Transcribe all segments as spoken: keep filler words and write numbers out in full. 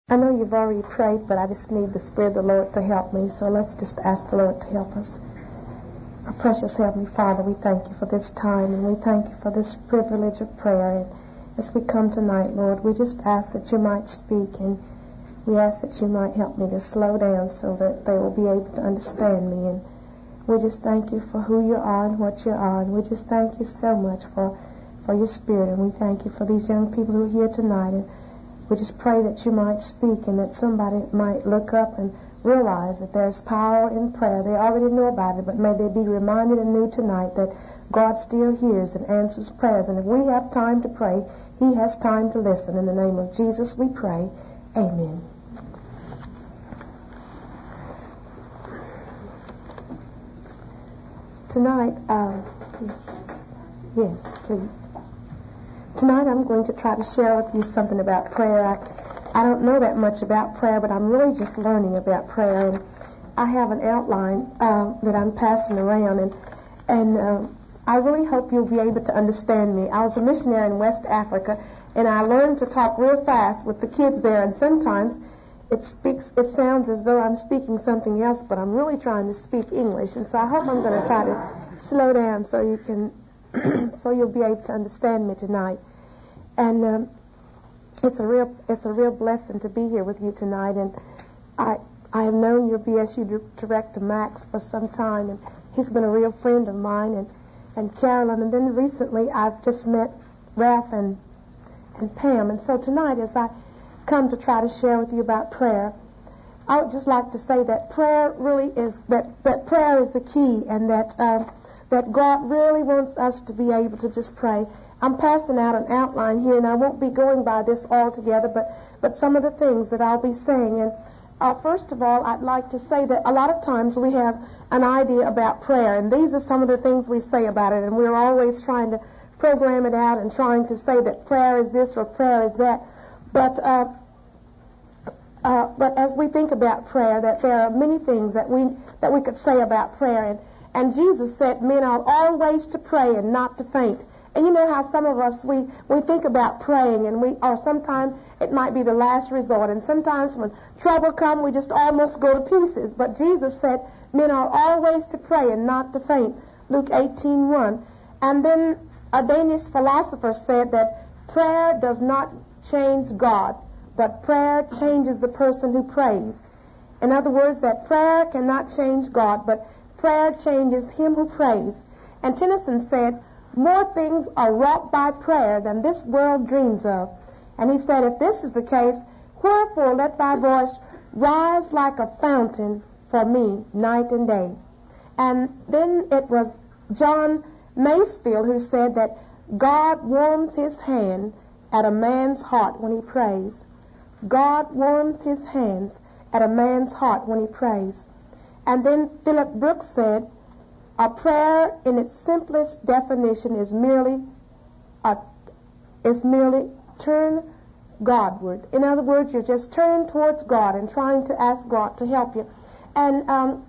I know you've already prayed, but I just need the Spirit of the Lord to help me, so let's just ask the Lord to help us. Our precious Heavenly Father, we thank you for this time, and we thank you for this privilege of prayer. And as we come tonight, Lord, we just ask that you might speak, and we ask that you might help me to slow down so that they will be able to understand me. And we just thank you for who you are and what you are, and we just thank you so much for, for your Spirit, and we thank you for these young people who are here tonight. And we just pray that you might speak and that somebody might look up and realize that there's power in prayer. They already know about it, but may they be reminded anew tonight that God still hears and answers prayers. And if we have time to pray, he has time to listen. In the name of Jesus we pray. Amen. Tonight, um, please, yes, please. Tonight I'm going to try to share with you something about prayer. I, I don't know that much about prayer, but I'm really just learning about prayer. And I have an outline uh, that I'm passing around, and and uh, I really hope you'll be able to understand me. I was a missionary in West Africa, and I learned to talk real fast with the kids there, and sometimes it speaks. It sounds as though I'm speaking something else, but I'm really trying to speak English, and so I hope I'm going to try to slow down so you can. So you'll be able to understand me tonight. And um, it's a real it's a real blessing to be here with you tonight. And I I have known your B S U director Max for some time, and he's been a real friend of mine, and, and Carolyn. And then recently I've just met Ralph and and Pam. And so tonight, as I come to try to share with you about prayer, I would just like to say that prayer really is that that prayer is the key, and that. Um, that God really wants us to be able to just pray. I'm passing out an outline here, and I won't be going by this all together, but, but some of the things that I'll be saying. And uh, first of all, I'd like to say that a lot of times we have an idea about prayer, and these are some of the things we say about it, and we're always trying to program it out and trying to say that prayer is this or prayer is that. But uh, uh, but as we think about prayer, that there are many things that we that we could say about prayer. And And Jesus said, men ought always to pray and not to faint. And you know how some of us, we, we think about praying, and we, or sometimes it might be the last resort. And sometimes when trouble comes, we just almost go to pieces. But Jesus said, men ought always to pray and not to faint. Luke eighteen one. And then a Danish philosopher said that prayer does not change God, but prayer changes the person who prays. In other words, that prayer cannot change God, but prayer changes him who prays. And Tennyson said, more things are wrought by prayer than this world dreams of. And he said, if this is the case, wherefore let thy voice rise like a fountain for me night and day. And then it was John Masefield who said that God warms his hand at a man's heart when he prays. God warms his hands at a man's heart when he prays. And then Philip Brooks said, a prayer in its simplest definition is merely a, is merely turn Godward. In other words, you're just turning towards God and trying to ask God to help you. And um,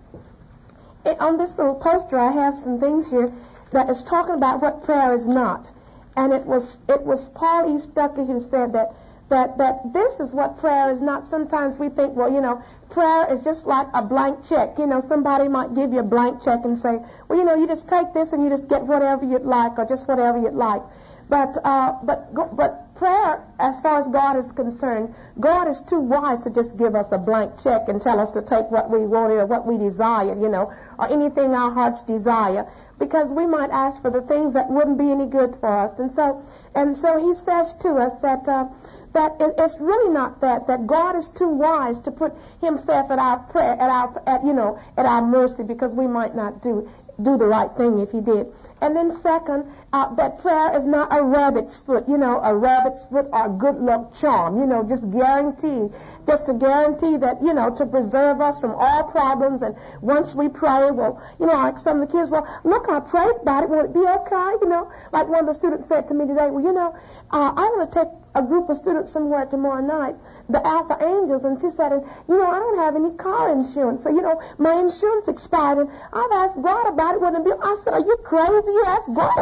it, on this little poster, I have some things here that is talking about what prayer is not. And it was it was Paul E. Stuckey who said that that that this is what prayer is not. Sometimes we think, well, you know, prayer is just like a blank check. You know, somebody might give you a blank check and say, well, you know, you just take this and you just get whatever you'd like, or just whatever you'd like. But uh, but but prayer, as far as God is concerned, God is too wise to just give us a blank check and tell us to take what we wanted or what we desire, you know, or anything our hearts desire, because we might ask for the things that wouldn't be any good for us. And so and so He says to us that. Uh, That it, it's really not that, that God is too wise to put himself at our prayer, at our, at, you know, at our mercy, because we might not do, do the right thing if he did. And then second, uh, that prayer is not a rabbit's foot, you know, a rabbit's foot or a good luck charm, you know, just guarantee, just to guarantee that, you know, to preserve us from all problems. And once we pray, well, you know, like some of the kids, well, look, I prayed about it, will it be okay? You know, like one of the students said to me today, well, you know, uh, I want to take a group of students somewhere tomorrow night, the Alpha Angels, and she said, and, you know, I don't have any car insurance, so, you know, my insurance expired, and I've asked God about it, wouldn't it be? I said, are you crazy? You asked God about it,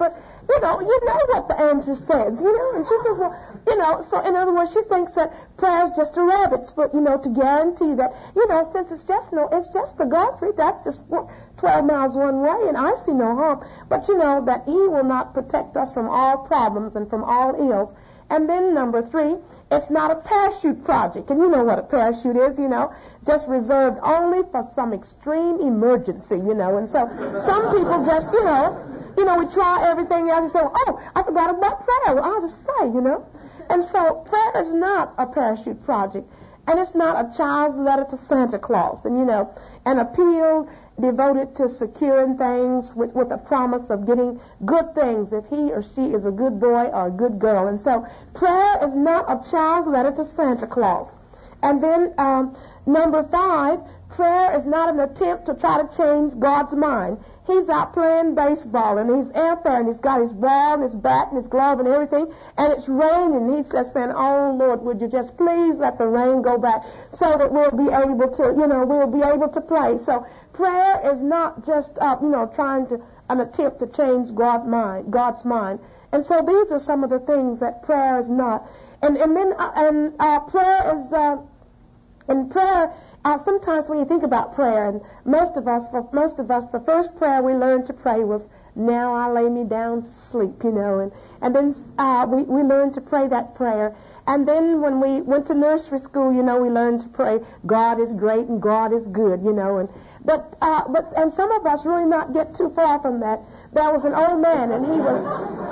but, you know, you know what the answer says, you know. And she says, well, you know, so in other words, she thinks that prayer is just a rabbit's foot, you know, to guarantee that, you know, since it's just no, it's just a Guthrie, that's just twelve miles one way, and I see no harm. But, you know, that he will not protect us from all problems and from all ills. And then number three, it's not a parachute project. And you know what a parachute is, you know, just reserved only for some extreme emergency, you know. And so some people just, you know, you know, we try everything else and say, well, oh, I forgot about prayer. Well, I'll just pray, you know. And so prayer is not a parachute project. And it's not a child's letter to Santa Claus. And, you know, an appeal devoted to securing things with, with a promise of getting good things if he or she is a good boy or a good girl. And so prayer is not a child's letter to Santa Claus. And then um, number five, prayer is not an attempt to try to change God's mind. He's out playing baseball, and he's out there, and he's got his ball and his bat and his glove and everything, and it's raining. He's just saying, oh, Lord, would you just please let the rain go back so that we'll be able to, you know, we'll be able to play. So prayer is not just, uh, you know, trying to, an attempt to change God's mind, God's mind. And so these are some of the things that prayer is not. And, and then, uh, and uh, prayer is, uh, in prayer, Uh, sometimes when you think about prayer, and most of us, for most of us, the first prayer we learned to pray was, now I lay me down to sleep, you know, and, and then uh, we, we learned to pray that prayer. And then when we went to nursery school, you know, we learned to pray, God is great and God is good, you know, and but, uh, but, and some of us really not get too far from that. There was an old man, and he was,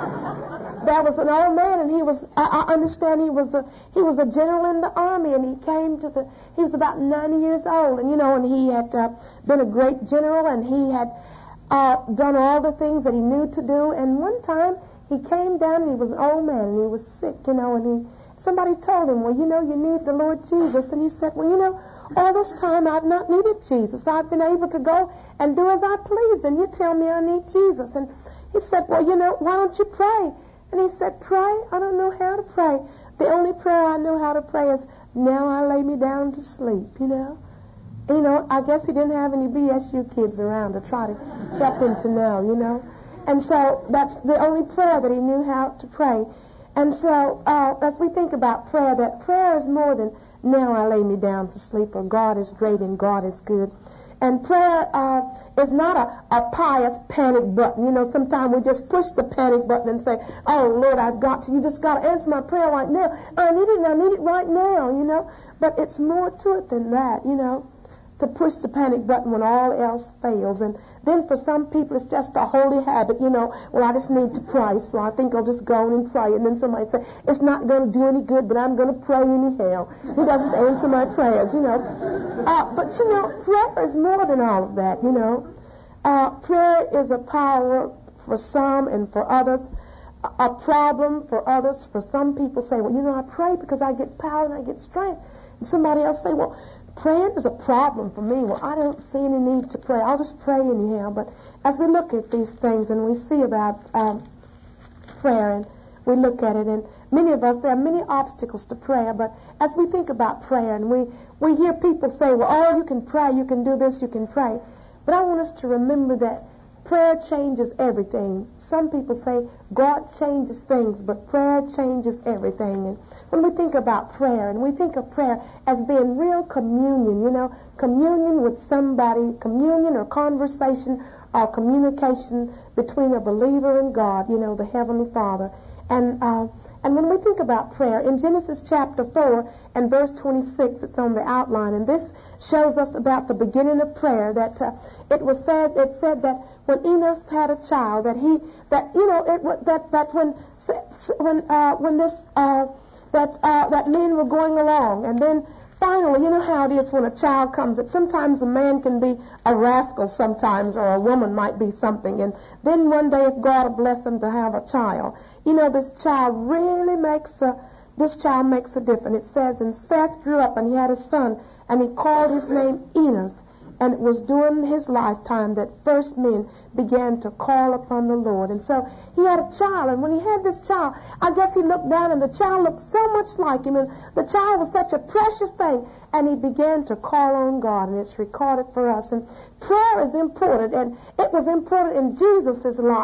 there was an old man, and he was, I, I understand he was a, he was a general in the army, and he came to the, he was about ninety years old, and you know, and he had uh, been a great general, and he had uh, done all the things that he knew to do, and one time he came down, and he was an old man, and he was sick, you know, and he, somebody told him, well, you know, you need the Lord Jesus, and he said, well, you know, all this time I've not needed Jesus. I've been able to go and do as I please, and you tell me I need Jesus. And he said, well, you know, why don't you pray? And he said, pray? I don't know how to pray. The only prayer I know how to pray is, now I lay me down to sleep, you know. You know, I guess he didn't have any B S U kids around to try to help him to know, you know. And so that's the only prayer that he knew how to pray. And so uh, as we think about prayer, that prayer is more than, now I lay me down to sleep, or God is great and God is good. And prayer uh, is not a, a pious panic button. You know, sometimes we just push the panic button and say, oh, Lord, I've got to, you just got to answer my prayer right now. I need it, and I need it right now, you know. But it's more to it than that, you know, to push the panic button when all else fails. And then for some people, it's just a holy habit, you know, well, I just need to pray, so I think I'll just go on and pray. And then somebody say, it's not going to do any good, but I'm going to pray anyhow. He doesn't answer my prayers, you know. Uh, but, you know, prayer is more than all of that, you know. Uh, prayer is a power for some and for others, a, a problem for others. For some people say, well, you know, I pray because I get power and I get strength. And somebody else say, well, praying is a problem for me. Well, I don't see any need to pray. I'll just pray anyhow. But as we look at these things and we see about um, prayer, and we look at it, and many of us, there are many obstacles to prayer, but as we think about prayer, and we, we hear people say, well, oh, you can pray, you can do this, you can pray. But I want us to remember that prayer changes everything. Some people say God changes things, but prayer changes everything. And when we think about prayer, and we think of prayer as being real communion, you know, communion with somebody, communion or conversation or communication between a believer and God, you know, the Heavenly Father. And uh, and when we think about prayer, in Genesis chapter four and verse twenty-six, it's on the outline, and this shows us about the beginning of prayer, that uh, it was said, it said that when Enos had a child, that he, that, you know, it, that, that when, when, uh, when this, uh, that, uh, that men were going along, and then finally, you know how it is when a child comes, that sometimes a man can be a rascal sometimes, or a woman might be something, and then one day if God will bless them to have a child, you know, this child really makes a, this child makes a difference. It says, and Seth grew up and he had a son, and he called his name Enos. And it was during his lifetime that first men began to call upon the Lord. And so he had a child, and when he had this child, I guess he looked down, and the child looked so much like him, and the child was such a precious thing, and he began to call on God, and it's recorded for us. And prayer is important, and it was important in Jesus' life.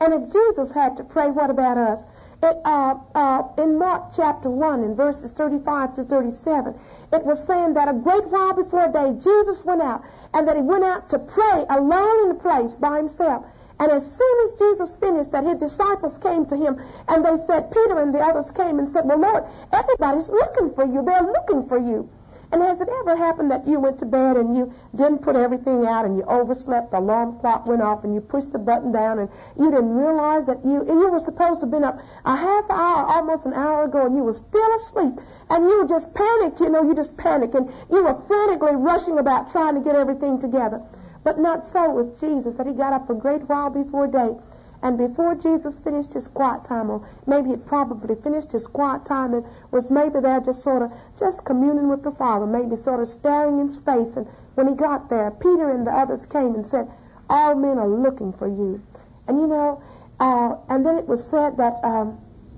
And if Jesus had to pray, what about us? It, uh, uh, in Mark chapter one, in verses thirty-five through thirty-seven, it was saying that a great while before day, Jesus went out, and that he went out to pray alone in a place by himself. And as soon as Jesus finished, that his disciples came to him, and they said, Peter and the others came and said, well, Lord, everybody's looking for you. They're looking for you. And has it ever happened that you went to bed and you didn't put everything out and you overslept, the alarm clock went off and you pushed the button down and you didn't realize that you, and you were supposed to have been up a half hour, almost an hour ago, and you were still asleep, and you were just panicked, you know, you just panicked, and you were frantically rushing about trying to get everything together. But not so with Jesus, that he got up a great while before day. And before Jesus finished his quiet time, or maybe he'd probably finished his quiet time and was maybe there just sort of just communing with the Father, maybe sort of staring in space. And when he got there, Peter and the others came and said, all men are looking for you. And you know, uh, and then it was said that um,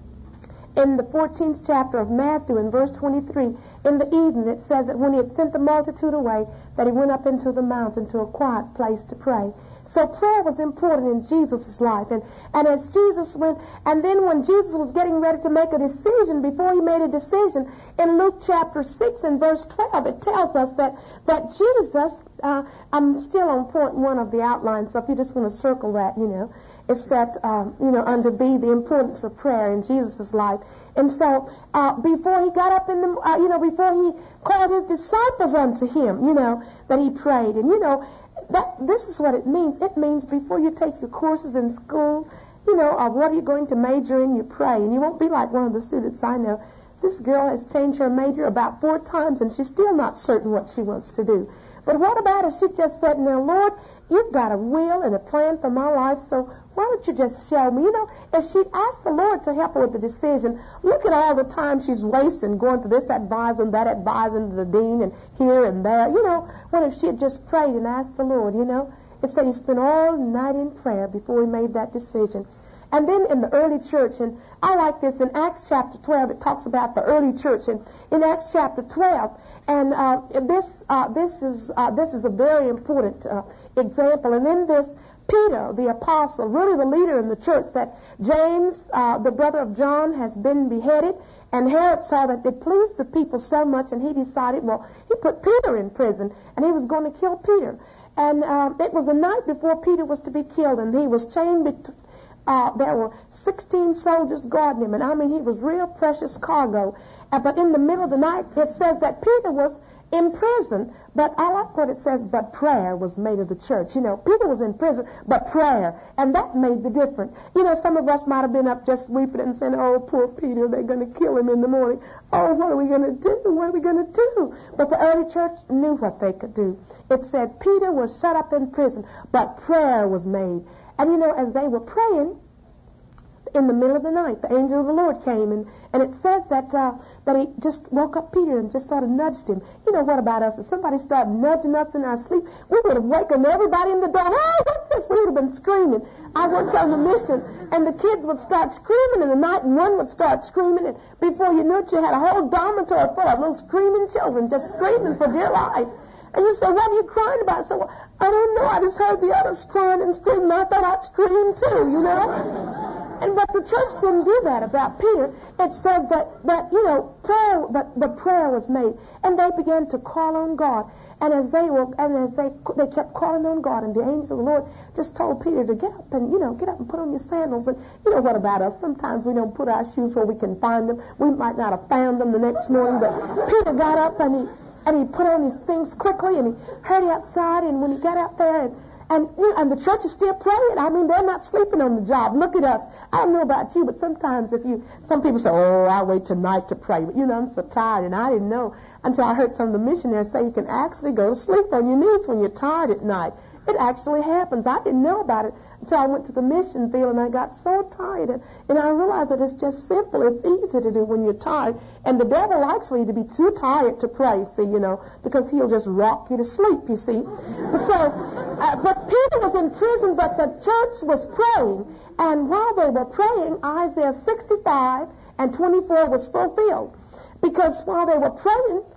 in the fourteenth chapter of Matthew, in verse twenty-three, in the evening, it says that when he had sent the multitude away, that he went up into the mountain to a quiet place to pray. So prayer was important in Jesus' life. And, and as Jesus went, and then when Jesus was getting ready to make a decision, before he made a decision, in Luke chapter six and verse twelve, it tells us that, that Jesus, uh, I'm still on point one of the outline, so if you just want to circle that, you know, it's that, um, you know, under B, the importance of prayer in Jesus' life. And so, uh, before he got up in the, uh, you know, before he called his disciples unto him, you know, that he prayed. And, you know, that this is what it means. It means before you take your courses in school, you know, or what are you going to major in, you pray. And you won't be like one of the students I know. This girl has changed her major about four times, and she's still not certain what she wants to do. But what about if she just said, now, Lord, you've got a will and a plan for my life, so why don't you just show me? You know, if she'd asked the Lord to help her with the decision, look at all the time she's wasting going to this advisor and that advisor and the dean and here and there. You know, what if she had just prayed and asked the Lord, you know? It said he spent all night in prayer before he made that decision. And then in the early church, and I like this, in Acts chapter twelve, it talks about the early church. And in Acts chapter twelve, and uh, this uh, this is uh, this is a very important uh, example. And in this, Peter, the apostle, really the leader in the church, that James, uh, the brother of John, has been beheaded. And Herod saw that it pleased the people so much, and he decided, well, he put Peter in prison, and he was going to kill Peter. And um, it was the night before Peter was to be killed, and he was chained between. Uh, there were sixteen soldiers guarding him, and I mean, he was real precious cargo. Uh, but in the middle of the night, it says that Peter was in prison. But I like what it says, but prayer was made of the church. You know, Peter was in prison, but prayer, and that made the difference. You know, some of us might have been up just weeping and saying, oh, poor Peter, they're going to kill him in the morning. Oh, what are we going to do? What are we going to do? But the early church knew what they could do. It said Peter was shut up in prison, but prayer was made. And, you know, as they were praying, in the middle of the night, the angel of the Lord came, and, and it says that uh, that he just woke up Peter and just sort of nudged him. You know, what about us? If somebody started nudging us in our sleep, we would have wakened everybody in the door. Hey, what's this? We would have been screaming. I worked on the mission, and the kids would start screaming in the night, and one would start screaming, and before you knew it, you had a whole dormitory full of little screaming children just screaming for dear life. And you say, what are you crying about? I said, well, I don't know. I just heard the others crying and screaming. I thought I'd scream too, you know. And but the church didn't do that about Peter. It says that, that you know, prayer, that the prayer was made. And they began to call on God. And as they were, and as they they kept calling on God, and the angel of the Lord just told Peter to get up and, you know, get up and put on your sandals. And you know what about us? Sometimes we don't put our shoes where we can find them. We might not have found them the next morning, but Peter got up and he and he put on his things quickly, and he hurried outside. And when he got out there, and and you know, and the church is still praying. I mean, they're not sleeping on the job. Look at us. I don't know about you, but sometimes if you, some people say, oh, I'll wait tonight to pray. But you know, I'm so tired, and I didn't know until I heard some of the missionaries say you can actually go to sleep on your knees when you're tired at night. It actually happens. I didn't know about it until I went to the mission field, and I got so tired. And, and I realized that it's just simple. It's easy to do when you're tired. And the devil likes for you to be too tired to pray, see, you know, because he'll just rock you to sleep, you see. So, uh, but Peter was in prison, but the church was praying. And while they were praying, Isaiah sixty-five and twenty-four was fulfilled. Because while they were praying,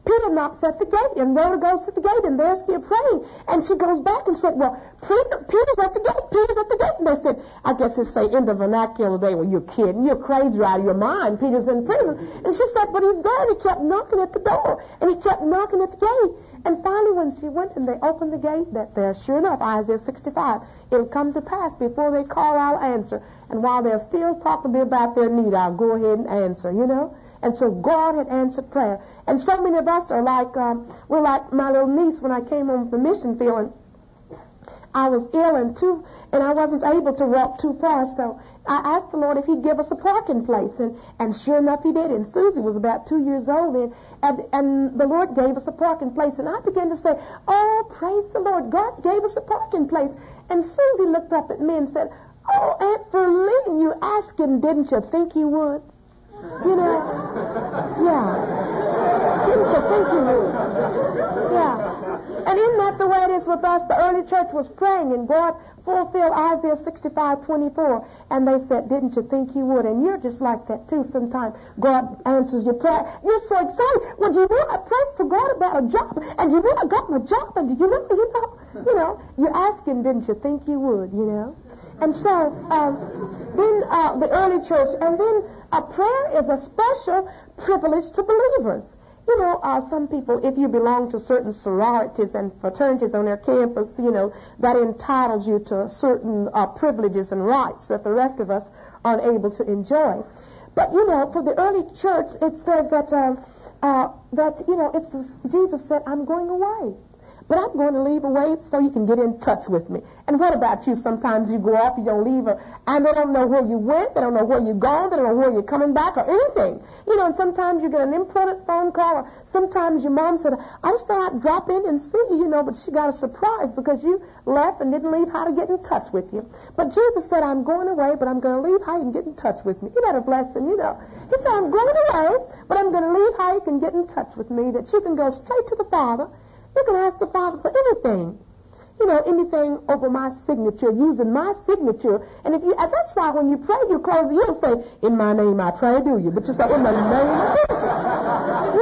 Peter knocks at the gate, and Rhoda goes to the gate, and there's she praying. And she goes back and said, well, Peter, Peter's at the gate, Peter's at the gate. And they said, I guess it's say in the vernacular day, well, you're kidding, you're crazy, you're out of your mind, Peter's in prison. And she said, but he's there, and he kept knocking at the door, and he kept knocking at the gate. And finally, when she went and they opened the gate, that there, sure enough, Isaiah sixty-five, it'll come to pass before they call, I'll answer. And while they're still talking to me about their need, I'll go ahead and answer, you know. And so God had answered prayer. And so many of us are like, um, we're like my little niece when I came home from the mission field, and I was ill and too, and I wasn't able to walk too far, so I asked the Lord if He'd give us a parking place, and, and sure enough He did. And Susie was about two years old then, and, and the Lord gave us a parking place, and I began to say, oh, praise the Lord, God gave us a parking place. And Susie looked up at me and said, oh, Aunt Verlene, you asked Him, didn't you think He would? You know, yeah. Didn't you think He would? Yeah. And isn't that the way it is with us? The early church was praying, and God fulfilled Isaiah sixty-five twenty-four. And they said, didn't you think He would? And you're just like that, too, sometimes. God answers your prayer. You're so excited. Well, do you know, I prayed for God about a job, and you know, I got my job, and do you know, you know, you know, you asked Him, didn't you think He would, you know? And so, um, then uh, the early church, and then a prayer is a special privilege to believers. You know, uh, some people, if you belong to certain sororities and fraternities on their campus, you know, that entitles you to certain uh, privileges and rights that the rest of us aren't able to enjoy. But, you know, for the early church, it says that, uh, uh, that you know, it's Jesus said, I'm going away. But I'm going to leave a way so you can get in touch with me. And what about you? Sometimes you go off, you don't leave, her, and they don't know where you went, they don't know where you're going, they don't know where you're coming back or anything. You know, and sometimes you get an important phone call, or sometimes your mom said, I just thought I'd drop in and see you, you know, but she got a surprise because you left and didn't leave how to get in touch with you. But Jesus said, I'm going away, but I'm going to leave how you can get in touch with me. Isn't that a blessing, you know? He said, I'm going away, but I'm going to leave how you can get in touch with me, that you can go straight to the Father. You can ask the Father for anything. You know, anything over my signature, using my signature. And if you, and that's why when you pray, you close, you don't say, in my name I pray, do you? But you say, in the name of Jesus. You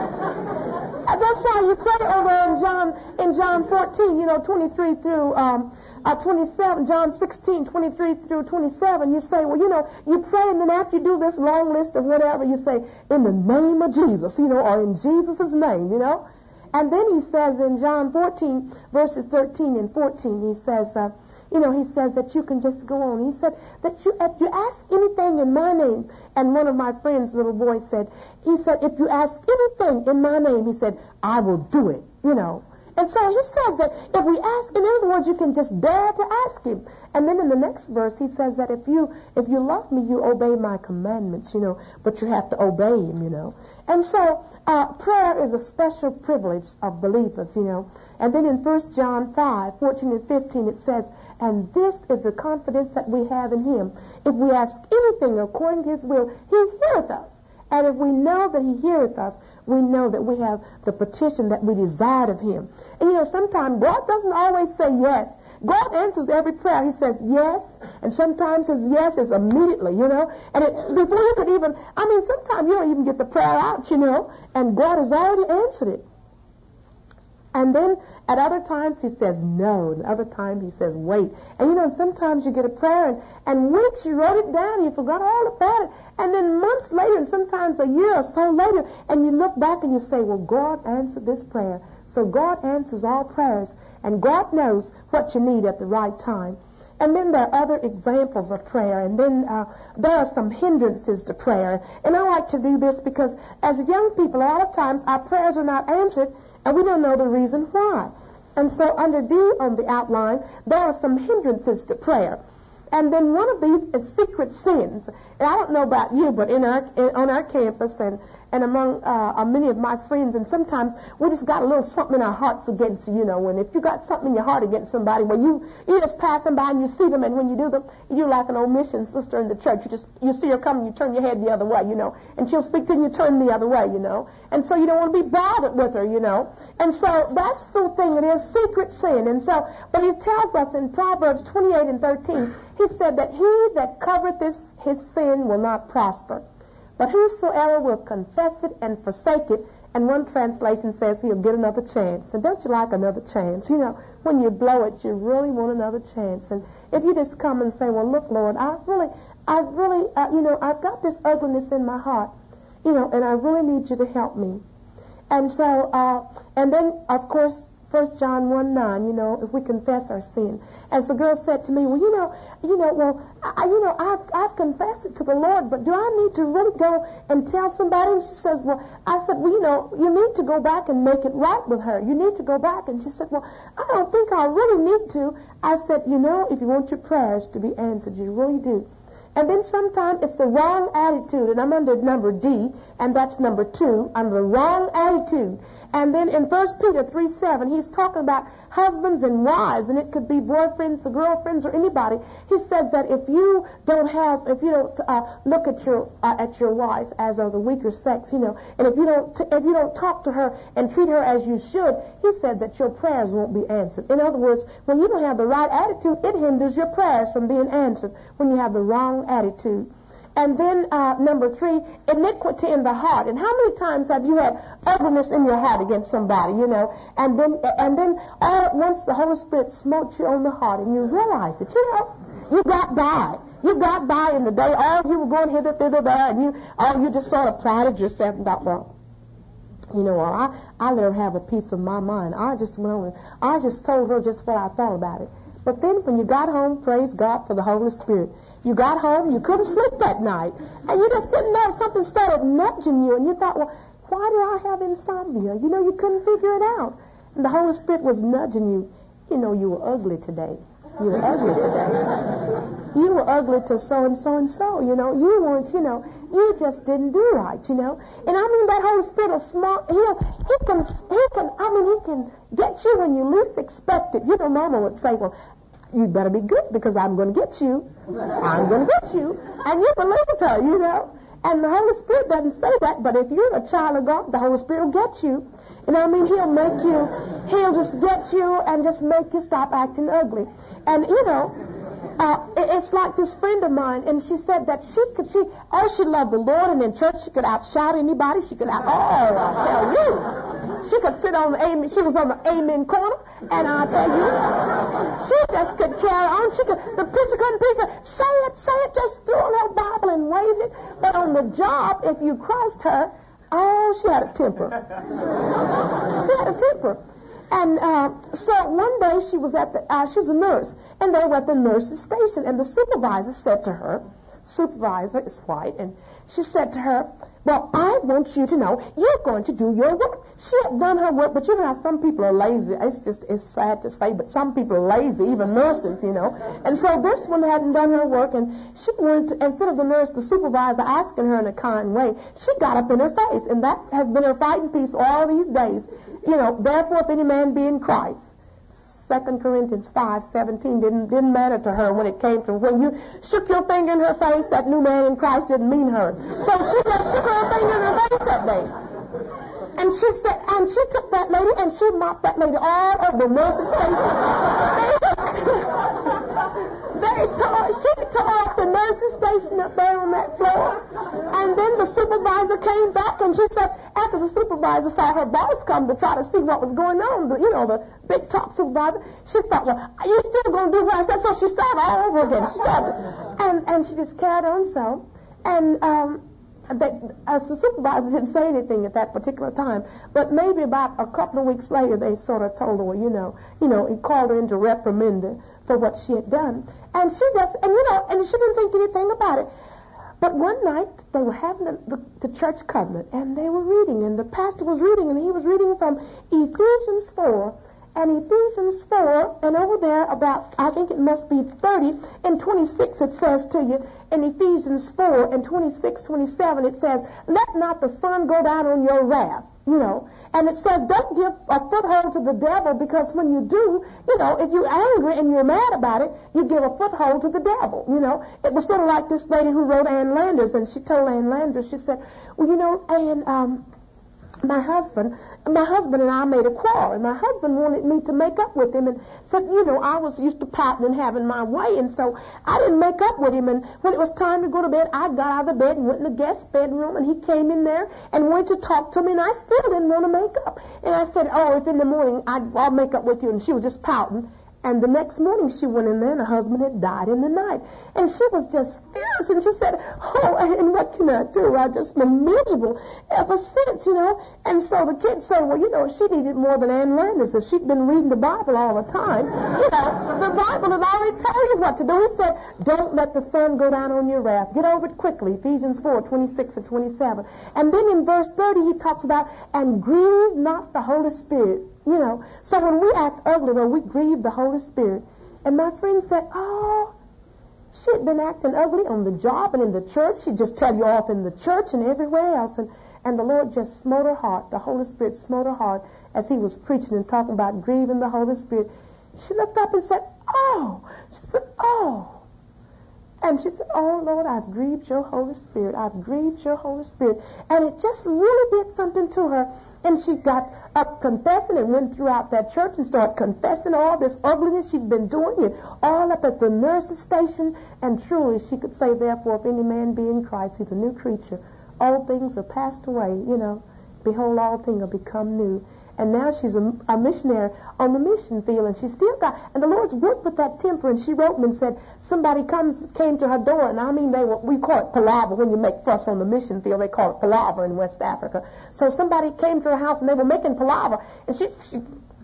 know? And that's why you pray over in John, in John fourteen, you know, twenty-three through um, uh, twenty-seven, John sixteen, twenty-three through twenty-seven. You say, well, you know, you pray, and then after you do this long list of whatever, you say, in the name of Jesus, you know, or in Jesus' name, you know. And then he says in John fourteen, verses thirteen and fourteen, he says, uh, you know, he says that you can just go on. He said that you, if you ask anything in my name, and one of my friends' little boy said, he said, if you ask anything in my name, he said, I will do it, you know. And so he says that if we ask, in other words, you can just dare to ask Him. And then in the next verse, he says that if you if you love me, you obey my commandments, you know, but you have to obey Him, you know. And so uh, prayer is a special privilege of believers, you know. And then in First John five, fourteen and fifteen, it says, and this is the confidence that we have in Him. If we ask anything according to His will, He heareth us. And if we know that He heareth us, we know that we have the petition that we desired of Him. And you know, sometimes God doesn't always say yes. God answers every prayer. He says yes, and sometimes His yes is immediately, you know. And it, before you could even, I mean, sometimes you don't even get the prayer out, you know, and God has already answered it. And then at other times He says no, and other times He says wait. And you know, sometimes you get a prayer, and, and weeks you wrote it down, and you forgot all about it. And then months later, and sometimes a year or so later, and you look back and you say, well, God answered this prayer. So God answers all prayers, and God knows what you need at the right time. And then there are other examples of prayer, and then uh, there are some hindrances to prayer. And I like to do this because as young people, a lot of times our prayers are not answered, and we don't know the reason why. And so under D on the outline, there are some hindrances to prayer. And then one of these is secret sins. And I don't know about you, but in our in, on our campus and, and among uh, many of my friends, and sometimes we just got a little something in our hearts against, you know, and if you got something in your heart against somebody, well, you, you just pass them by and you see them, and when you do them, you're like an old mission sister in the church. You just, you see her coming, you turn your head the other way, you know, and she'll speak to you, you turn the other way, you know, and so you don't want to be bothered with her, you know, and so that's the thing, it is secret sin. And so, but he tells us in Proverbs twenty-eight and thirteen, he said that he that covereth his, his sin will not prosper, but whosoever will confess it and forsake it And one translation says he'll get another chance. And don't you like another chance? You know, when you blow it, you really want another chance. And if you just come and say, well, look, Lord, I really, I really, uh, you know, I've got this ugliness in my heart, you know, and I really need you to help me. And so, uh, and then, of course, First John one nine, you know, if we confess our sin. As the girl said to me, well, you know, you know, well, I, you know, I've, I've confessed it to the Lord, but do I need to really go and tell somebody? And she says, well, I said, well, you know, you need to go back and make it right with her. You need to go back. And she said, well, I don't think I really need to. I said, you know, if you want your prayers to be answered, you really do. And then sometimes it's the wrong attitude, and I'm under number D, and that's number two, under the wrong attitude. And then in First Peter three seven, he's talking about husbands and wives, and it could be boyfriends or girlfriends or anybody. He says that if you don't have, if you don't uh, look at your uh, at your wife as of the weaker sex, you know, and if you don't t- if you don't talk to her and treat her as you should, he said that your prayers won't be answered. In other words, when you don't have the right attitude, it hinders your prayers from being answered when you have the wrong attitude. And then uh, number three, iniquity in the heart. And how many times have you had ugliness in your heart against somebody, you know? And then and then all at once the Holy Spirit smote you on the heart and you realized that, you know, you got by. You got by in the day. All you were going hither, thither, there, and you, oh, you just sort of prided yourself and thought, well, you know, well, I, I let her have a piece of my mind. I just went on and I just told her just what I thought about it. But then when you got home, praise God for the Holy Spirit. You got home, you couldn't sleep that night. And you just didn't know, something started nudging you. And you thought, well, why do I have insomnia? You know, you couldn't figure it out. And the Holy Spirit was nudging you. You know, you were ugly today. You were ugly today. You were ugly to so-and-so and so, you know. You weren't, you know, you just didn't do right, you know. And I mean, that Holy Spirit is smart. He'll, he can, he can, I mean, he can get you when you least expect it. You know, Mama would say, well, you better be good because I'm going to get you. I'm going to get you. And you believed her, you know. And the Holy Spirit doesn't say that, but if you're a child of God, the Holy Spirit will get you. And I mean, he'll make you, he'll just get you and just make you stop acting ugly. And, you know, uh, it's like this friend of mine, and she said that she could, she, oh, she loved the Lord, and in church she could outshout anybody. She could out, oh, I tell you. She could sit on the amen, she was on the amen corner, and I tell you, she just could carry on. She could, the preacher couldn't preach her, say it, say it, just threw on her Bible and waved it. But on the job, if you crossed her, oh, she had a temper. She had a temper. And uh, so one day she was at the, uh, she was a nurse, and they were at the nurse's station, and the supervisor said to her, supervisor is white, and she said to her, well, I want you to know you're going to do your work. She had done her work, but you know how some people are lazy. It's just, it's sad to say, but some people are lazy, even nurses, you know. And so this one hadn't done her work, and she went, to, instead of the nurse, the supervisor asking her in a kind way, she got up in her face, and that has been her fighting piece all these days. You know, therefore, if any man be in Christ, Second Corinthians five seventeen didn't didn't matter to her when it came to when you shook your finger in her face. That new man in Christ didn't mean her, so she just shook her finger in her face that day. And she said, and she took that lady and she mopped that lady all over the nurse's station. They tore, she tore up the nurse's station up there on that floor. And then the supervisor came back and she said, after the supervisor saw her boss come to try to see what was going on, the, you know, the big top supervisor, she thought, well, are you still going to do what I said? So she started all over again. She started, and, and she just carried on so. And, um, They, as the supervisor didn't say anything at that particular time, but maybe about a couple of weeks later, they sort of told her, well, you know, you know, he called her in to reprimand her for what she had done, and she just, and you know, and she didn't think anything about it. But one night they were having the, the, the church covenant, and they were reading, and the pastor was reading, and he was reading from Ephesians four. And Ephesians four, and over there about, I think it must be thirty, and twenty-six it says to you, in Ephesians four, and twenty-six, twenty-seven, it says, let not the sun go down on your wrath, you know. And it says, don't give a foothold to the devil, because when you do, you know, if you're angry and you're mad about it, you give a foothold to the devil, you know. It was sort of like this lady who wrote Ann Landers, and she told Ann Landers, she said, well, you know, Ann, um, my husband, my husband and I made a quarrel, and my husband wanted me to make up with him, and said, you know, I was used to pouting and having my way, and so I didn't make up with him. And when it was time to go to bed, I got out of the bed and went in the guest bedroom, and he came in there and wanted to talk to me, and I still didn't want to make up. And I said, oh, if in the morning I'd, I'll make up with you, and she was just pouting. And the next morning she went in there, and her husband had died in the night. And she was just fierce, and she said, oh, and what can I do? I've just been miserable ever since, you know. And so the kids said, well, you know, she needed more than Ann Landis. If she'd been reading the Bible all the time, you know, the Bible would already tell you what to do. He said, don't let the sun go down on your wrath. Get over it quickly, Ephesians four, twenty-six and twenty-seven. And then in verse thirty, he talks about, and grieve not the Holy Spirit. You know, so when we act ugly, well, we grieve the Holy Spirit. And my friend said, oh, she'd been acting ugly on the job and in the church. She'd just tell you off in the church and everywhere else. And, and the Lord just smote her heart. The Holy Spirit smote her heart as he was preaching and talking about grieving the Holy Spirit. She looked up and said, oh. She said, oh. And she said, oh, Lord, I've grieved your Holy Spirit. I've grieved your Holy Spirit. And it just really did something to her. And she got up confessing and went throughout that church and started confessing all this ugliness she'd been doing, and all up at the nurse's station. And truly, she could say, therefore, if any man be in Christ, he's a new creature. All things are passed away, you know. Behold, all things are become new. And now she's a, a missionary on the mission field, and she still got, and the Lord's worked with that temper. And she wrote me and said, somebody comes came to her door, and I mean, they were, we call it palaver when you make fuss on the mission field. They call it palaver in West Africa. So somebody came to her house, and they were making palaver, and she she,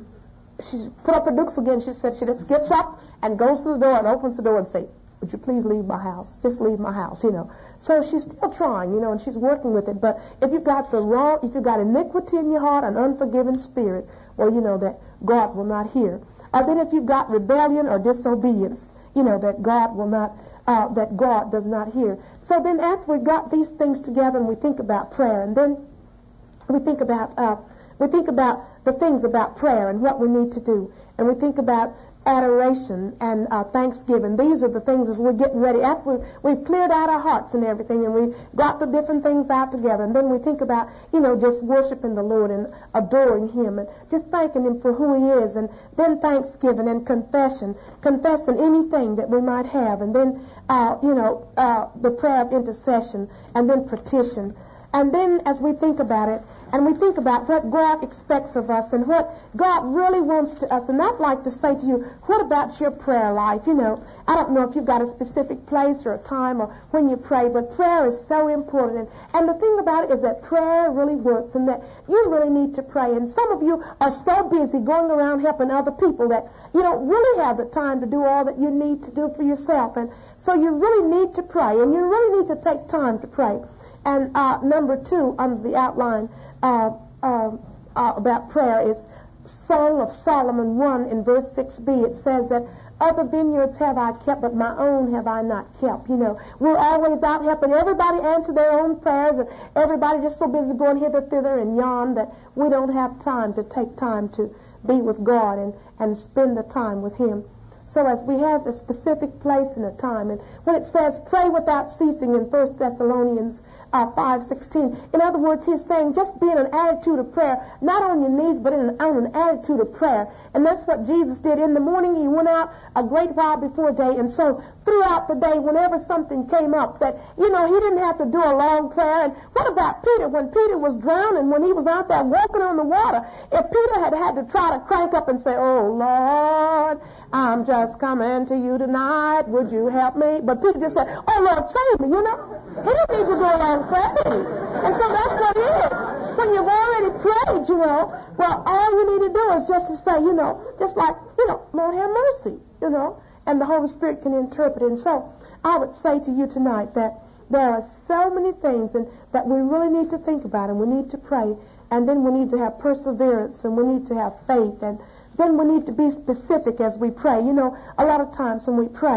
she put up her dukes again. She said she just gets up and goes to the door and opens the door and say, would you please leave my house? Just leave my house, you know. So she's still trying, you know, and she's working with it. But if you've got the wrong, if you've got iniquity in your heart, an unforgiving spirit, well, you know that God will not hear. Or then if you've got rebellion or disobedience, you know that God will not, uh, that God does not hear. So then after we've got these things together and we think about prayer, and then we think about, uh, we think about the things about prayer and what we need to do, and we think about adoration and uh, thanksgiving. These are the things as we're getting ready. After we, we've cleared out our hearts and everything, and we've got the different things out together, and then we think about, you know, just worshiping the Lord and adoring Him and just thanking Him for who He is, and then thanksgiving and confession, confessing anything that we might have, and then, uh, you know, uh, the prayer of intercession, and then petition. And then as we think about it, and we think about what God expects of us and what God really wants to us. And I'd like to say to you, what about your prayer life? You know, I don't know if you've got a specific place or a time or when you pray, but prayer is so important. And, and the thing about it is that prayer really works, and that you really need to pray. And some of you are so busy going around helping other people that you don't really have the time to do all that you need to do for yourself. And so you really need to pray, and you really need to take time to pray. And uh, number two under the outline Uh, uh, uh, about prayer is Song of Solomon one in verse six b. It says that other vineyards have I kept, but my own have I not kept. You know, we're always out helping everybody answer their own prayers, and everybody just so busy going hither, thither, and yon that we don't have time to take time to be with God and, and spend the time with Him. So as we have a specific place and a time, and when it says pray without ceasing in First Thessalonians uh, five sixteen, in other words, he's saying just be in an attitude of prayer, not on your knees, but in an, on an attitude of prayer. And that's what Jesus did. In the morning, he went out a great while before day, and so throughout the day, whenever something came up that, you know, he didn't have to do a long prayer. And what about Peter? When Peter was drowning, when he was out there walking on the water, if Peter had had to try to crank up and say, oh, Lord, I'm just coming to you tonight, would you help me? But Peter just said, oh, Lord, save me, you know. He didn't need to do a long prayer, did he? And so that's what it is. When you've already prayed, you know, well, all you need to do is just to say, you know, just like, you know, Lord, have mercy, you know, and the Holy Spirit can interpret it. And so I would say to you tonight that there are so many things and that we really need to think about, and we need to pray, and then we need to have perseverance, and we need to have faith, and then we need to be specific as we pray. You know, a lot of times when we pray,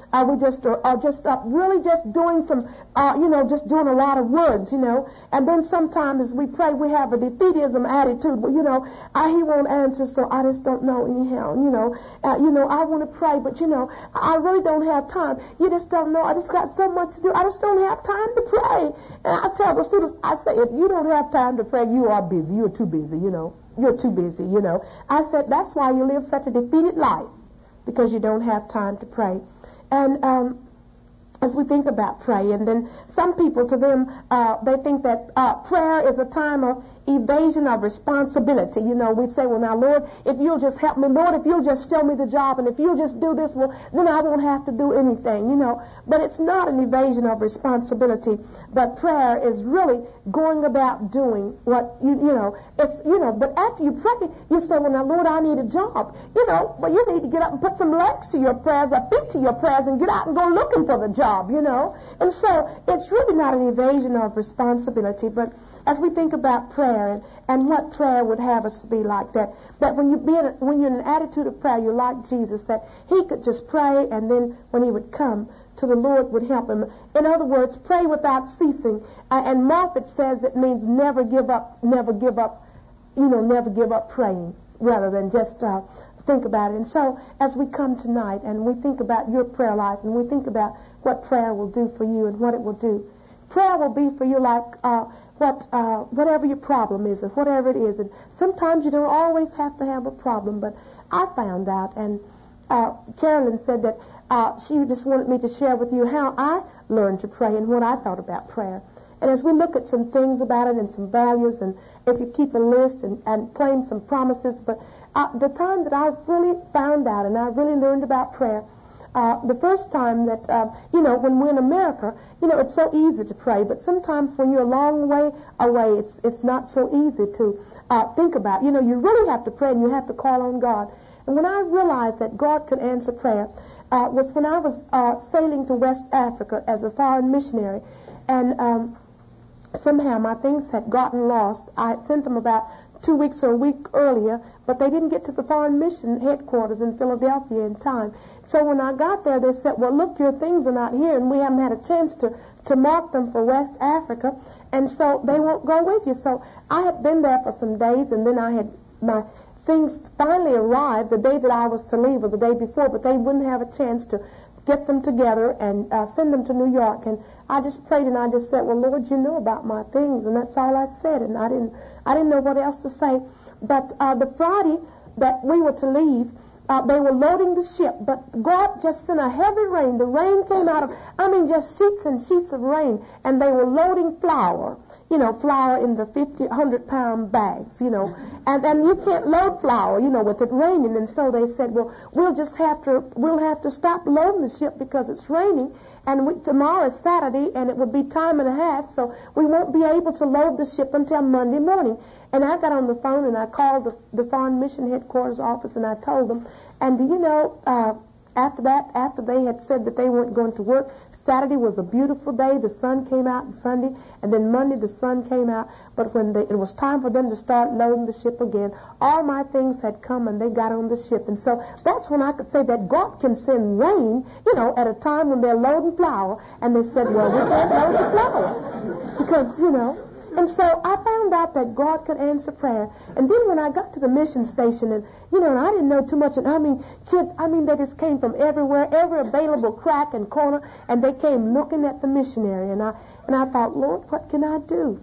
uh, we just are, are just uh, really just doing some, uh, you know, just doing a lot of words, you know. And then sometimes as we pray, we have a defeatism attitude. Well, you know, I, he won't answer, so I just don't know anyhow. You know, uh, you know, I want to pray, but you know, I really don't have time. You just don't know. I just got so much to do. I just don't have time to pray. And I tell the students, I say, if you don't have time to pray, you are busy. You're too busy. You know, you're too busy. You know, I said that's why you live such a defeated life, because you don't have time to pray. And um, as we think about prayer, and then some people, to them, uh, they think that uh, prayer is a time of evasion of responsibility. You know, we say, well, now, Lord, if you'll just help me, Lord, if you'll just show me the job, and if you'll just do this, well, then I won't have to do anything, you know. But it's not an evasion of responsibility, but prayer is really going about doing what, you you know, it's, you know, but after you pray, you say, well, now, Lord, I need a job, you know, but you need to get up and put some legs to your prayers, or feet to your prayers, and get out and go looking for the job, you know. And so it's really not an evasion of responsibility, but as we think about prayer and, and what prayer would have us to be like that, that when, you be in a, when you're in an attitude of prayer, you're like Jesus, that he could just pray, and then when he would come to the Lord would help him. In other words, pray without ceasing. Uh, and Moffat says it means never give up, never give up, you know, never give up praying, rather than just uh, think about it. And so as we come tonight and we think about your prayer life, and we think about what prayer will do for you and what it will do, prayer will be for you like uh, what uh, whatever your problem is, or whatever it is. And sometimes you don't always have to have a problem, but I found out, and uh, Carolyn said that uh, she just wanted me to share with you how I learned to pray and what I thought about prayer. And as we look at some things about it and some values, and if you keep a list and, and claim some promises, but uh, the time that I really found out and I really learned about prayer, Uh, the first time that, uh, you know, when we're in America, you know, it's so easy to pray, but sometimes when you're a long way away, it's it's not so easy to uh, think about. You know, you really have to pray and you have to call on God. And when I realized that God could answer prayer uh, was when I was uh, sailing to West Africa as a foreign missionary, and um, somehow my things had gotten lost. I had sent them about two weeks or a week earlier, but they didn't get to the foreign mission headquarters in Philadelphia in time. So when I got there, they said, well, look, your things are not here, and we haven't had a chance to, to mark them for West Africa, and so they won't go with you. So I had been there for some days, and then I had, my things finally arrived the day that I was to leave, or the day before, but they wouldn't have a chance to get them together and uh, send them to New York. And I just prayed, and I just said, well, Lord, you know about my things, and that's all I said, and I didn't I didn't know what else to say. But uh, the Friday that we were to leave, uh, they were loading the ship, but God just sent a heavy rain. The rain came out of, I mean, just sheets and sheets of rain, and they were loading flour, you know, flour in the fifty, one hundred pound bags, you know, and, and you can't load flour, you know, with it raining. And so they said, well, we'll just have to, we'll have to stop loading the ship because it's raining, and we, tomorrow is Saturday, and it would be time and a half, so we won't be able to load the ship until Monday morning. And I got on the phone, and I called the, the foreign mission headquarters office, and I told them, and do you know, uh, after that, after they had said that they weren't going to work, Saturday was a beautiful day. The sun came out on Sunday, and then Monday the sun came out. But when they, it was time for them to start loading the ship again, all my things had come, and they got on the ship. And so that's when I could say that God can send rain, you know, at a time when they're loading flour. And they said, well, we can't load the flour because, you know. And so I found out that God could answer prayer. And then when I got to the mission station, and, you know, and I didn't know too much, and I mean, kids, I mean, they just came from everywhere, every available crack and corner, and they came looking at the missionary. And I, and I thought, Lord, what can I do?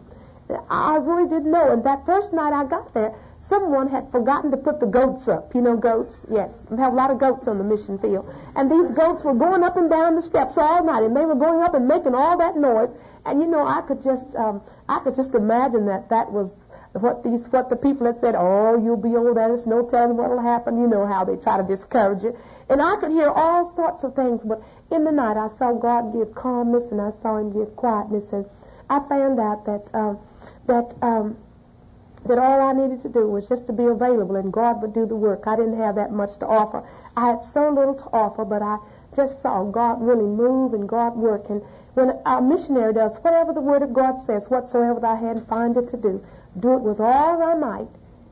I really didn't know. And that first night I got there, someone had forgotten to put the goats up. You know goats? Yes. We have a lot of goats on the mission field. And these goats were going up and down the steps all night, and they were going up and making all that noise. And, you know, I could just um, I could just imagine that that was what these what the people had said, oh, you'll be old, there's no telling what will happen. You know how they try to discourage you. And I could hear all sorts of things. But in the night, I saw God give calmness, and I saw him give quietness. And I found out that um, that um, that all I needed to do was just to be available, and God would do the work. I didn't have that much to offer. I had so little to offer, but I just saw God really move and God work. And when a missionary does whatever the Word of God says, whatsoever thy hand findeth to do, do it with all thy might,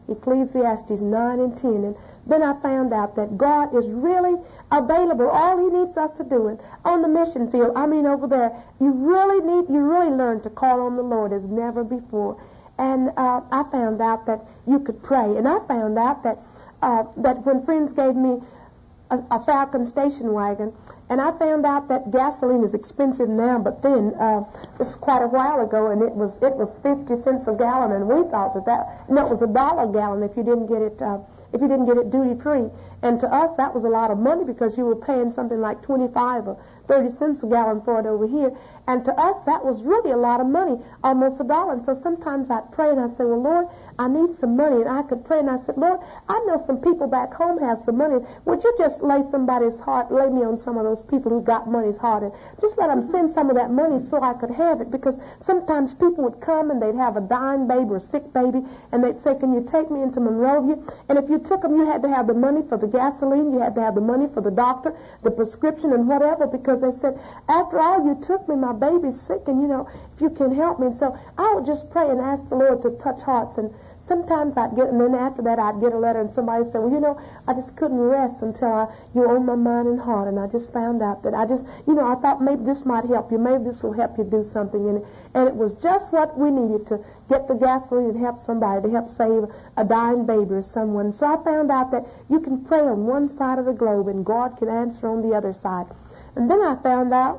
Ecclesiastes nine and ten. And then I found out that God is really available. All he needs us to do it on the mission field. I mean, over there, you really need, you really learn to call on the Lord as never before. And uh, I found out that you could pray. And I found out that uh, that when friends gave me a, a Falcon station wagon, and I found out that gasoline is expensive now, but then uh, this was quite a while ago, and it was it was fifty cents a gallon, and we thought that that no, it was a dollar a gallon if you didn't get it uh, if you didn't get it duty free. And to us, that was a lot of money because you were paying something like twenty-five or thirty cents a gallon for it over here. And to us, that was really a lot of money, almost a dollar. And so sometimes I'd pray and I'd say, well, Lord, I need some money. And I could pray and I said, Lord, I know some people back home have some money. Would you just lay somebody's heart, lay me on some of those people who've got money's heart, and just let them send some of that money so I could have it? Because sometimes people would come and they'd have a dying baby or a sick baby, and they'd say, can you take me into Monrovia? And if you took them, you had to have the money for the gasoline, you had to have the money for the doctor, the prescription, and whatever, because they said, after all, you took me, my baby's sick, and you know, if you can help me. And so I would just pray and ask the Lord to touch hearts. And sometimes I'd get, and then after that I'd get a letter and somebody said, well, you know, I just couldn't rest until I, you were on my mind and heart, and I just found out that I just, you know, I thought maybe this might help you, maybe this will help you do something. And, and it was just what we needed to get the gasoline and help somebody, to help save a dying baby or someone. So I found out that you can pray on one side of the globe and God can answer on the other side. And then I found out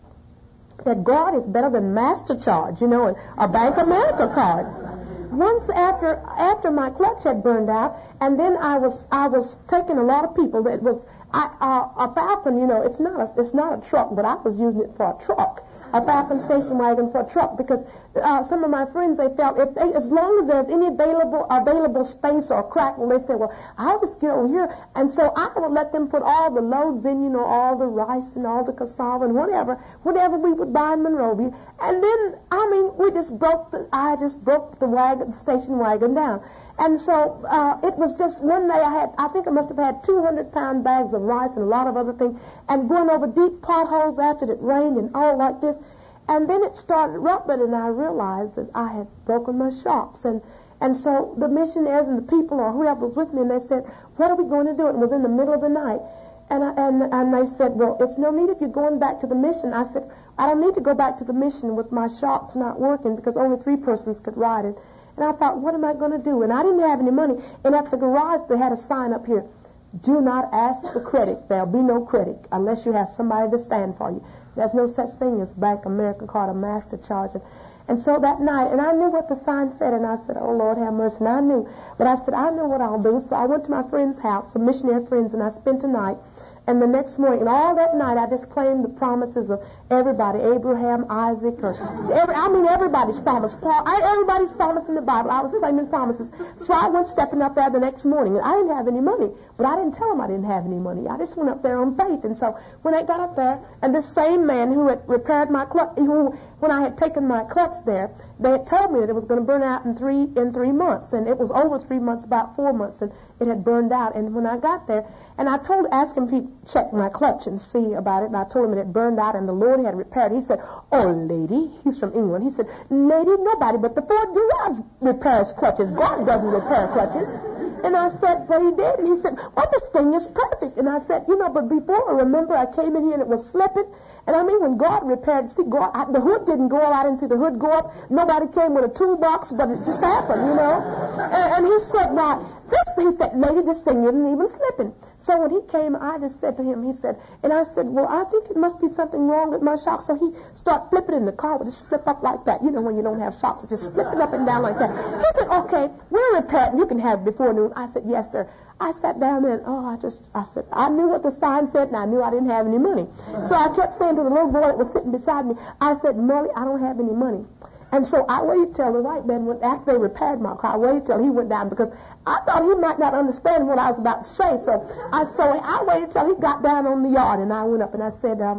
that God is better than MasterCharge, you know, and a Bank of America card. Once after after my clutch had burned out, and then I was I was taking a lot of people. That was I, uh, a Falcon, you know, it's not a, it's not a truck, but I was using it for a truck. A Falcon station wagon for a truck, because uh, some of my friends, they felt if they, as long as there's any available available space or crack, well, they said, well, I'll just get over here. And so I would let them put all the loads in, you know, all the rice and all the cassava and whatever, whatever we would buy in Monrovia. And then, I mean, we just broke the, I just broke the wagon, the station wagon down. And so uh, it was just one day I had, I think I must have had two hundred pound bags of rice and a lot of other things, and going over deep potholes after it rained and all like this. And then it started rubbing, and I realized that I had broken my shocks. And and so the missionaries and the people or whoever was with me, and they said, what are we going to do? It was in the middle of the night. And, I, and, and they said, well, it's no need if you're going back to the mission. I said, I don't need to go back to the mission with my shocks not working, because only three persons could ride it. And I thought, what am I going to do? And I didn't have any money. And at the garage, they had a sign up here, do not ask for credit. There'll be no credit unless you have somebody to stand for you. There's no such thing as Bank America card or MasterCharge. And, and so that night, and I knew what the sign said, and I said, oh, Lord, have mercy. And I knew. But I said, I know what I'll do. So I went to my friend's house, some missionary friends, and I spent a night. And the next morning, and all that night, I just claimed the promises of everybody, Abraham, Isaac, or every, I mean everybody's promise. Paul, I, everybody's promise in the Bible. I was claiming promises. So I went stepping up there the next morning, and I didn't have any money, but I didn't tell them I didn't have any money. I just went up there on faith. And so when I got up there, and this same man who had repaired my clutch, who when I had taken my clutch there, they had told me that it was going to burn out in three in three months, and it was over three months, about four months, and it had burned out. And when I got there, and I told, asked him if he'd check my clutch and see about it, and I told him it had burned out, and the Lord had repaired it. He said, oh, lady, he's from England. He said, lady, nobody but the Ford Garage repairs clutches. God doesn't repair clutches. And I said, but he did. And he said, well, this thing is perfect. And I said, you know, but before, I remember I came in here and it was slipping. And I mean, when God repaired, see, God, I, the hood didn't go up. I didn't see the hood go up. Nobody came with a toolbox, but it just happened, you know. And, and he said, now, this, he said, lady, this thing isn't even slipping. So when he came, I just said to him, he said, and I said, well, I think it must be something wrong with my shocks. So he started flipping in the car, would just slip up like that. You know, when you don't have shocks, just flipping up and down like that. He said, okay, we'll repair it. You can have it before noon. I said, yes, sir. I sat down there and, oh, I just, I said, I knew what the sign said, and I knew I didn't have any money. So I kept saying to the little boy that was sitting beside me, I said, Molly, I don't have any money. And so I waited till the white man went, after they repaired my car, I waited till he went down, because I thought he might not understand what I was about to say. So I, so I waited till he got down on the yard, and I went up and I said, um,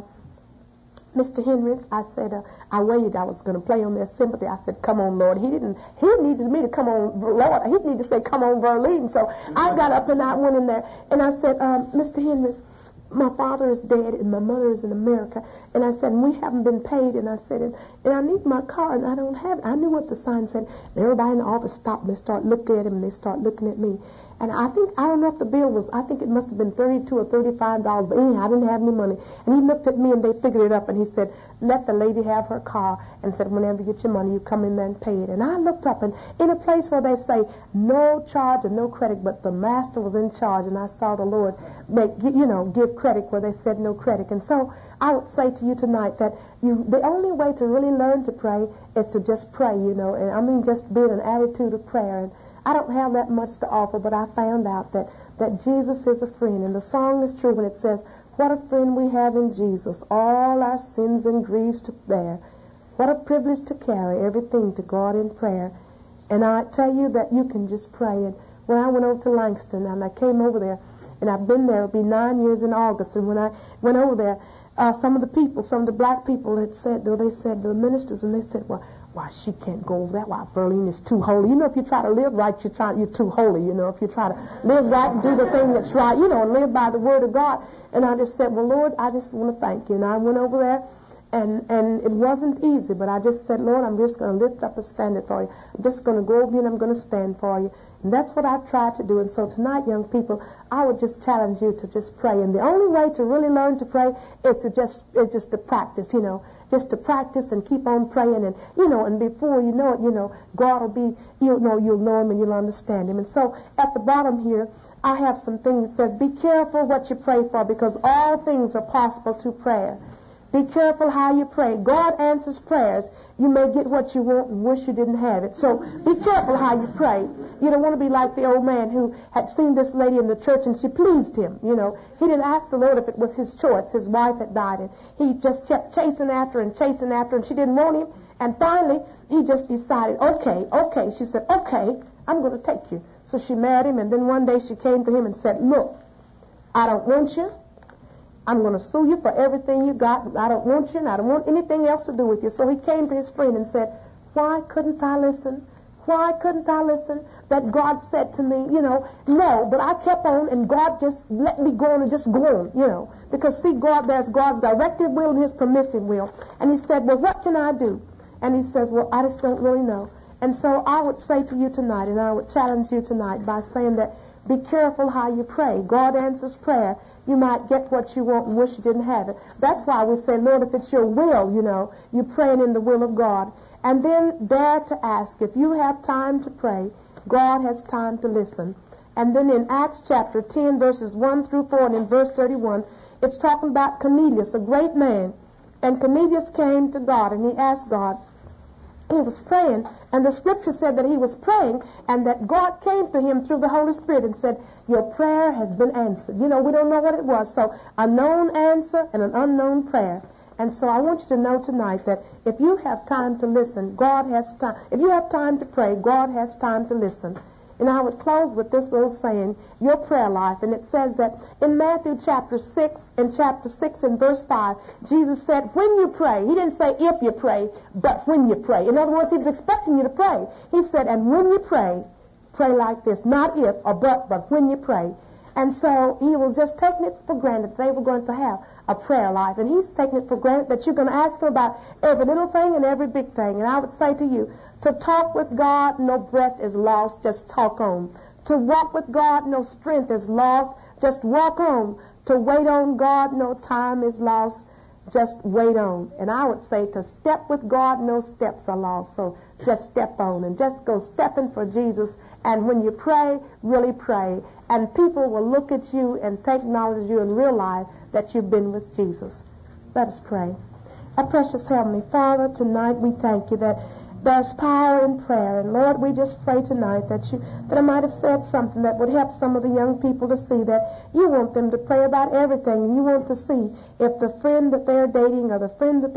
Mister Henrys, I said, uh, I waited. I was going to play on their sympathy. I said, come on, Lord. He didn't, he needed me to come on, Lord. He needed to say, come on, Verlene. So I got up and I went in there and I said, um, Mister Henrys, my father is dead and my mother is in America. And I said, and we haven't been paid. And I said, and, and I need my car and I don't have it. I knew what the sign said. And everybody in the office stopped and they start looking at him and they start looking at me. And I think, I don't know if the bill was, I think it must have been thirty-two or thirty-five dollars, but anyhow, I didn't have any money. And he looked at me and they figured it up and he said, let the lady have her car, and said, whenever you get your money, you come in there and pay it. And I looked up, and in a place where they say no charge and no credit, but the master was in charge, and I saw the Lord make, you know, give credit where they said no credit. And so I would say to you tonight that you, the only way to really learn to pray is to just pray, you know, and I mean just be in an attitude of prayer. And I don't have that much to offer, but I found out that, that Jesus is a friend. And the song is true when it says, what a friend we have in Jesus, all our sins and griefs to bear. What a privilege to carry everything to God in prayer. And I tell you that you can just pray. And when I went over to Langston, and I came over there, and I've been there, it'll be nine years in August, and when I went over there, uh, some of the people, some of the black people had said, they said, the ministers, and they said, well, why, she can't go over that. Why, Verlene is too holy. You know, if you try to live right, you're, trying, you're too holy, you know. If you try to live right and do the thing that's right, you know, and live by the word of God. And I just said, well, Lord, I just want to thank you. And I went over there, and, and it wasn't easy, but I just said, Lord, I'm just going to lift up a standard for you. I'm just going to go over you, and I'm going to stand for you. And that's what I've tried to do. And so tonight, young people, I would just challenge you to just pray. And the only way to really learn to pray is to just, is just to practice, you know. Just to practice and keep on praying, and you know, and before you know it, you know, God will be, you know, you'll know Him and you'll understand Him. And so at the bottom here, I have some things that says, be careful what you pray for, because all things are possible to prayer. Be careful how you pray. God answers prayers. You may get what you want and wish you didn't have it. So be careful how you pray. You don't want to be like the old man who had seen this lady in the church and she pleased him. You know, he didn't ask the Lord if it was his choice. His wife had died, and he just kept chasing after her and chasing after her, and she didn't want him. And finally, he just decided, okay, okay. She said, okay, I'm going to take you. So she married him, and then one day she came to him and said, look, I don't want you. I'm going to sue you for everything you got. I don't want you, and I don't want anything else to do with you. So he came to his friend and said, why couldn't I listen? Why couldn't I listen? That God said to me, you know, no, but I kept on, and God just let me go on and just go on, you know. Because, see, God, there's God's directive will and His permissive will. And he said, well, what can I do? And he says, well, I just don't really know. And so I would say to you tonight, and I would challenge you tonight by saying that be careful how you pray. God answers prayer. You might get what you want and wish you didn't have it. That's why we say, Lord, if it's your will, you know, you're praying in the will of God. And then dare to ask. If you have time to pray, God has time to listen. And then in Acts chapter ten, verses one through four, and in verse thirty-one, it's talking about Cornelius, a great man. And Cornelius came to God, and he asked God. He was praying, and the scripture said that he was praying, and that God came to him through the Holy Spirit and said, your prayer has been answered. You know, we don't know what it was. So a known answer and an unknown prayer. And so I want you to know tonight that if you have time to listen, God has time. If you have time to pray, God has time to listen. And I would close with this little saying, your prayer life. And it says that in Matthew chapter six, and chapter six and verse five, Jesus said, when you pray, he didn't say if you pray, but when you pray. In other words, he was expecting you to pray. He said, and when you pray, pray like this. Not if or but, but when you pray. And so he was just taking it for granted they were going to have a prayer life. And he's taking it for granted that you're going to ask him about every little thing and every big thing. And I would say to you, to talk with God, no breath is lost, just talk on. To walk with God, no strength is lost, just walk on. To wait on God, no time is lost, just wait on. And I would say to step with God, no steps are lost. So just step on and just go stepping for Jesus. And when you pray, really pray. And people will look at you and take knowledge of you and realize that you've been with Jesus. Let us pray. Our precious Heavenly Father, tonight we thank you that there's power in prayer. And Lord, we just pray tonight that you that I might have said something that would help some of the young people to see that you want them to pray about everything. And you want to see if the friend that they're dating or the friend that they're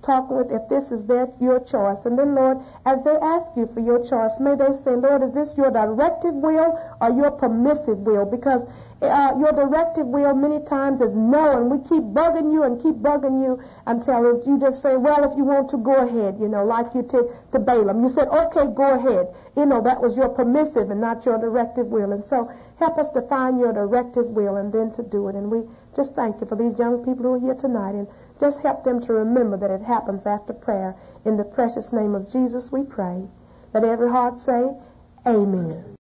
talking with, if this is their your choice. And then, Lord, as they ask you for your choice, may they say, Lord, is this your directive will or your permissive will? Because uh, your directive will many times is no, and we keep bugging you and keep bugging you until you just say, well, if you want to, go ahead, you know, like you to, to Balaam. You said, okay, go ahead. You know, that was your permissive and not your directive will. And so help us to find your directive will and then to do it. And we just thank you for these young people who are here tonight, and just help them to remember that it happens after prayer. In the precious name of Jesus we pray. Let every heart say, amen.